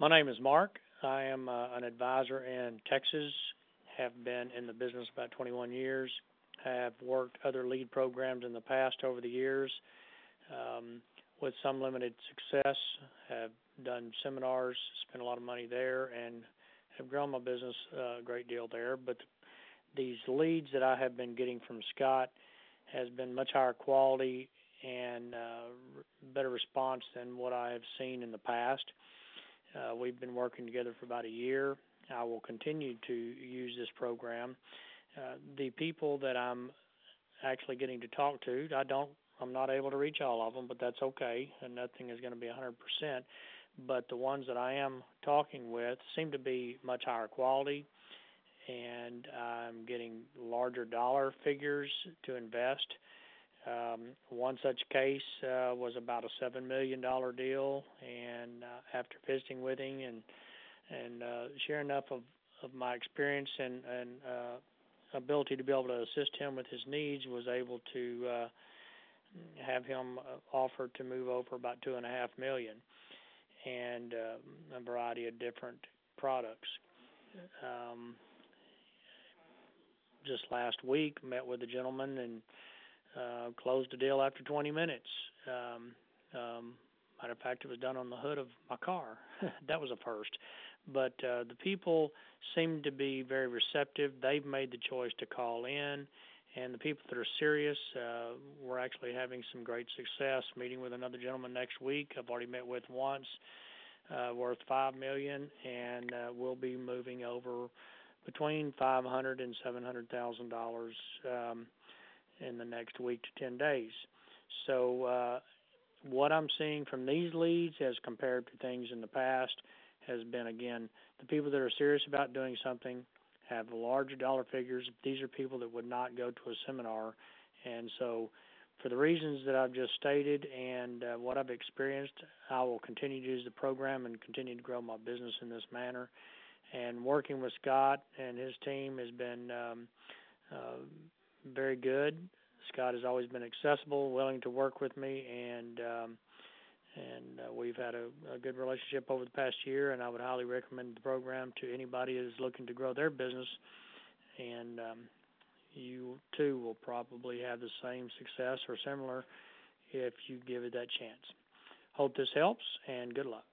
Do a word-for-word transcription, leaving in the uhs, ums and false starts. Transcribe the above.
My name is Mark. I am uh, an advisor in Texas, have been in the business about twenty-one years, have worked other lead programs in the past over the years um, with some limited success, have done seminars, spent a lot of money there, and have grown my business uh, a great deal there. But these leads that I have been getting from Scott has been much higher quality and uh, better response than what I have seen in the past. Uh, we've been working together for about a year. I will continue to use this program. Uh, the people that I'm actually getting to talk to, I don't, I'm not able to reach all of them, but that's okay, and nothing is going to be one hundred percent. But the ones that I am talking with seem to be much higher quality, and I'm getting larger dollar figures to invest. Um, one such case uh, was about a seven million dollars deal, and uh, after visiting with him and and uh, sharing enough of, of my experience and, and uh, ability to be able to assist him with his needs, was able to uh, have him offer to move over about two and a half million, and uh, a variety of different products. Um, just last week, met with a gentleman and Uh, closed a deal after twenty minutes. Um, um, matter of fact, it was done on the hood of my car. That was a first. But uh, the people seem to be very receptive. They've made the choice to call in. And the people that are serious, uh, we're actually having some great success. Meeting with another gentleman next week I've already met with once, uh, worth five million dollars, and uh, we'll be moving over between five hundred thousand dollars and seven hundred thousand dollars um, in the next week to ten days. So uh, what I'm seeing from these leads as compared to things in the past has been, again, the people that are serious about doing something have larger dollar figures. These are people that would not go to a seminar. And so for the reasons that I've just stated and uh, what I've experienced, I will continue to use the program and continue to grow my business in this manner. And working with Scott and his team has been um, uh, very good. Scott has always been accessible, willing to work with me, and um, and uh, we've had a, a good relationship over the past year, and I would highly recommend the program to anybody who's looking to grow their business. And um, you, too, will probably have the same success or similar if you give it that chance. Hope this helps, and good luck.